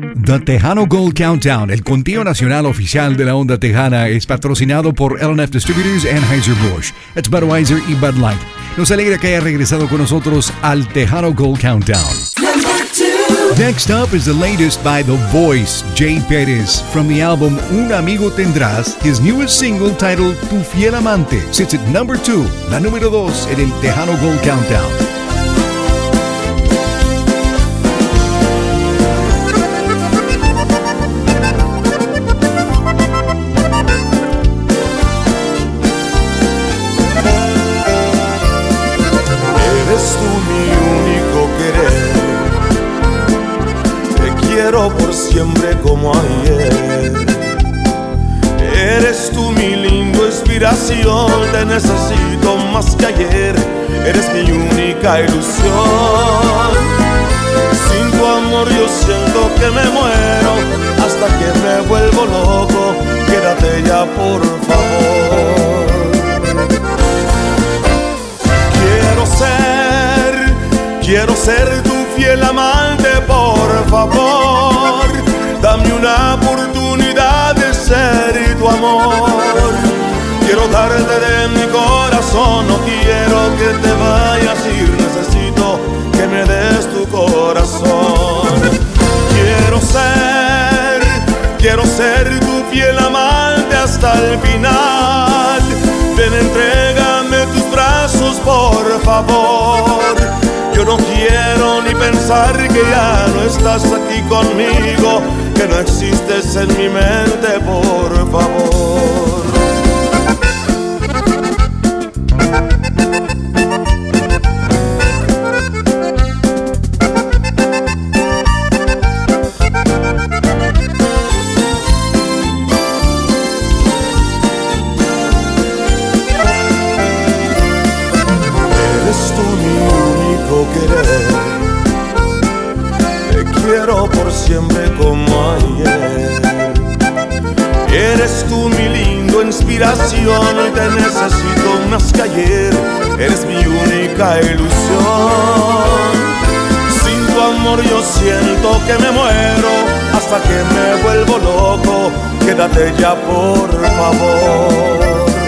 The Tejano Gold Countdown, el conteo nacional oficial de la onda tejana, es patrocinado por L&F Distributors, Anheuser-Busch. It's Budweiser y Bud Light. Nos alegra que haya regresado con nosotros al Tejano Gold Countdown. Next up is the latest by The Voice, Jay Perez. From the album Un Amigo Tendrás, his newest single titled Tu Fiel Amante sits at number 2, la número 2 en el Tejano Gold Countdown. Por siempre como ayer. Eres tú mi lindo inspiración, te necesito más que ayer. Eres mi única ilusión. Sin tu amor yo siento que me muero, hasta que me vuelvo loco. Quédate ya por favor. Quiero ser tu fiel amante, por favor. Dame una oportunidad de ser tu amor. Quiero darte de mi corazón, no quiero que te vayas a ir. Necesito que me des tu corazón. Quiero ser tu fiel amante hasta el final. Ven, entrégame tus brazos, por favor. Yo no quiero ni pensar que ya no estás aquí conmigo, que no existes en mi mente, por favor. Por siempre como ayer. Eres tú mi lindo inspiración, te necesito más que ayer. Eres mi única ilusión. Sin tu amor yo siento que me muero, hasta que me vuelvo loco. Quédate ya por favor.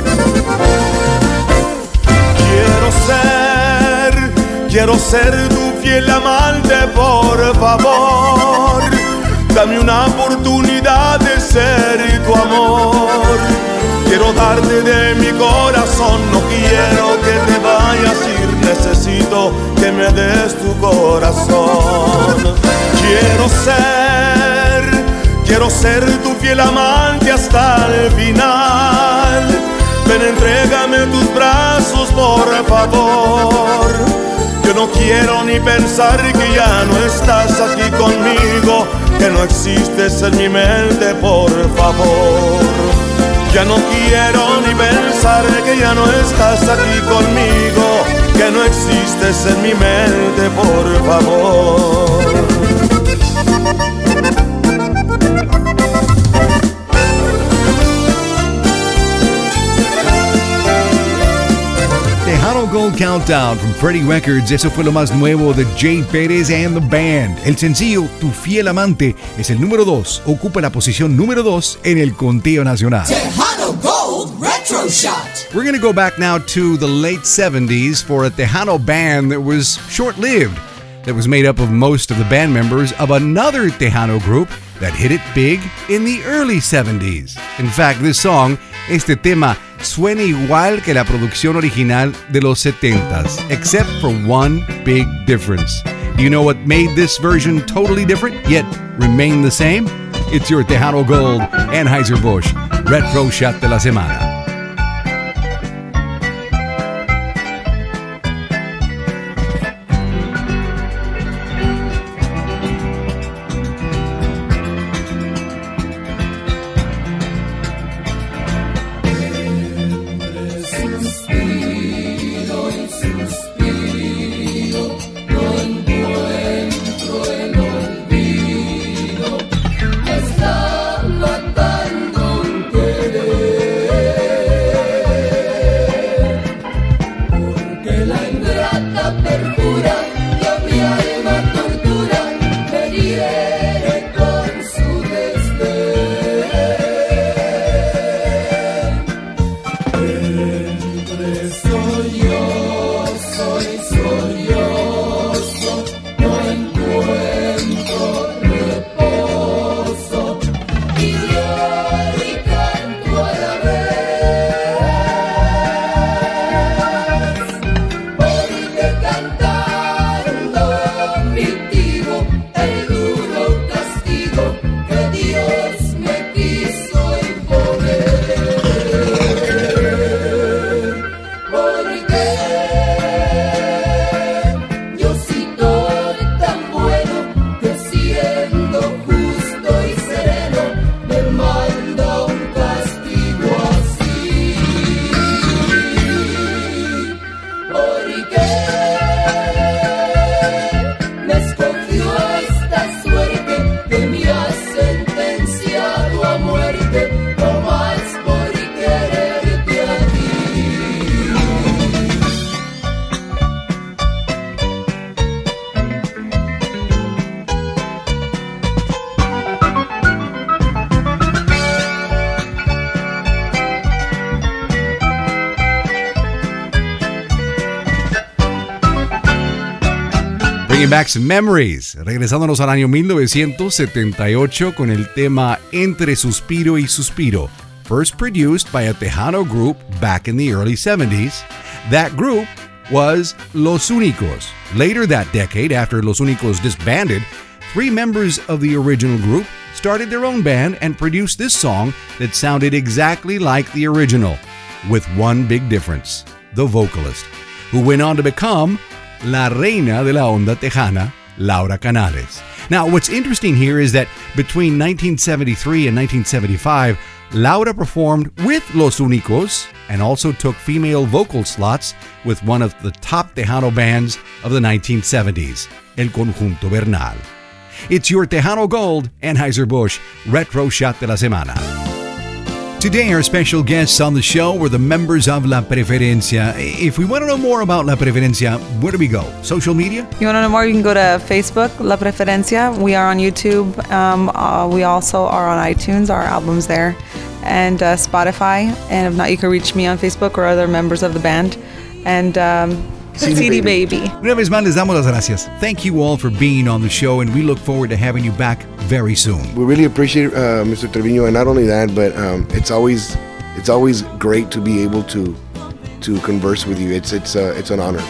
Quiero ser tu fiel amante, por favor. Dame una oportunidad de ser tu amor. Quiero darte de mi corazón, no quiero que te vayas a ir. Necesito que me des tu corazón. Quiero ser tu fiel amante hasta el final. Ven, entrégame tus brazos, por favor. Yo no quiero ni pensar que ya no estás aquí conmigo, que no existes en mi mente, por favor. Ya no quiero ni pensar que ya no estás aquí conmigo, que no existes en mi mente, por favor. Tejano Gold Countdown from Freddie Records. Eso fue lo más nuevo de Jay Perez and the Band. El sencillo Tu Fiel Amante es el número 2. Ocupa la posición número 2 en el conteo nacional. Tejano Gold Retro Shot. We're going to go back now to the late 70s for a Tejano band that was short-lived. That was made up of most of the band members of another Tejano group that hit it big in the early 70s. In fact, this song, este tema, suena igual que la producción original de los 70s, except for one big difference. Do you know what made this version totally different, yet remain the same? It's your Tejano Gold Anheuser-Busch Retro Shot de la Semana. Está matando un querer. Bringing back some memories. Regresándonos al año 1978 con el tema Entre Suspiro y Suspiro. First produced by a Tejano group back in the early 70s. That group was Los Únicos. Later that decade, after Los Únicos disbanded, 3 members of the original group started their own band and produced this song that sounded exactly like the original, with one big difference: the vocalist, who went on to become La Reina de la Onda Tejana, Laura Canales. Now, what's interesting here is that between 1973 and 1975, Laura performed with Los Únicos and also took female vocal slots with one of the top Tejano bands of the 1970s, El Conjunto Bernal. It's your Tejano Gold Anheuser-Busch Retro Shot de la Semana. Today, our special guests on the show were the members of La Preferencia. If we want to know more about La Preferencia, where do we go? Social media? You want to know more? You can go to Facebook, La Preferencia. We are on YouTube. We also are on iTunes. Our album's there. And Spotify. And if not, you can reach me on Facebook or other members of the band. And CD Baby. Una vez más, les damos las gracias. Thank you all for being on the show, and we look forward to having you back very soon. We really appreciate Mr. Trevino, and not only that, but it's always great to be able to converse with you. It's an honor.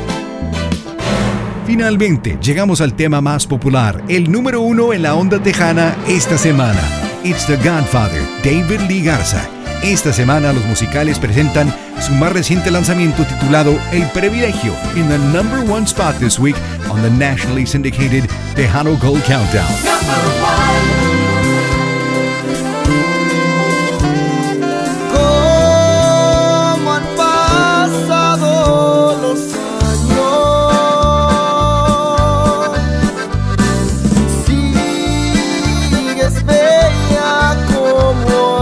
Finalmente, llegamos al tema más popular, el número 1 en la onda tejana esta semana. It's the Godfather, David Lee Garza. Esta semana los musicales presentan su más reciente lanzamiento titulado El Privilegio, in the number 1 spot this week on the nationally syndicated Tejano Gold Countdown. ¿Cómo han pasado los años? Sigues bella como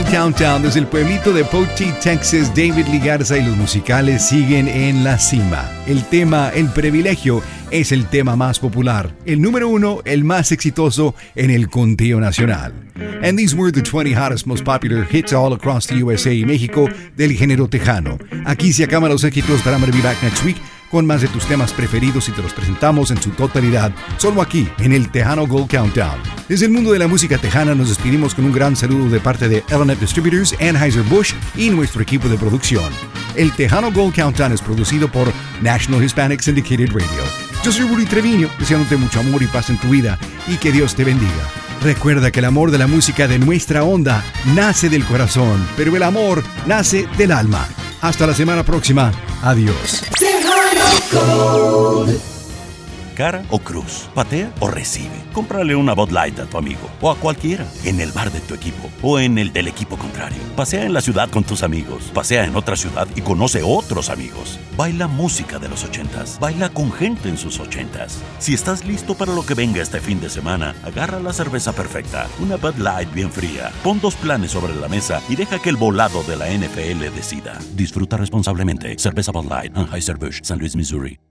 Countdown desde el pueblito de Poteet, Texas. David Lee Garza y los musicales siguen en la cima. El tema El Privilegio es el tema más popular, el número 1, el más exitoso en el conteo nacional. And these were the 20 hottest, most popular hits all across the USA y México del género tejano. Aquí se acaban los éxitos, but I'm gonna be back next week con más de tus temas preferidos y te los presentamos en su totalidad, solo aquí en el Tejano Gold Countdown. Desde el mundo de la música tejana nos despedimos con un gran saludo de parte de L&F Distributors, Anheuser-Busch y nuestro equipo de producción. El Tejano Gold Countdown es producido por National Hispanic Syndicated Radio. Yo soy Rudy Treviño, deseándote mucho amor y paz en tu vida y que Dios te bendiga. Recuerda que el amor de la música de nuestra onda nace del corazón, pero el amor nace del alma. Hasta la semana próxima. Adiós. Cara o cruz, patea o recibe. Cómprale una Bud Light a tu amigo o a cualquiera, en el bar de tu equipo o en el del equipo contrario. Pasea en la ciudad con tus amigos, pasea en otra ciudad y conoce otros amigos. Baila música de los 80s, baila con gente en sus 80s. Si estás listo para lo que venga este fin de semana, agarra la cerveza perfecta, una Bud Light bien fría. Pon 2 planes sobre la mesa y deja que el volado de la NFL decida. Disfruta responsablemente. Cerveza Bud Light, Anheuser-Busch, San Luis, Missouri.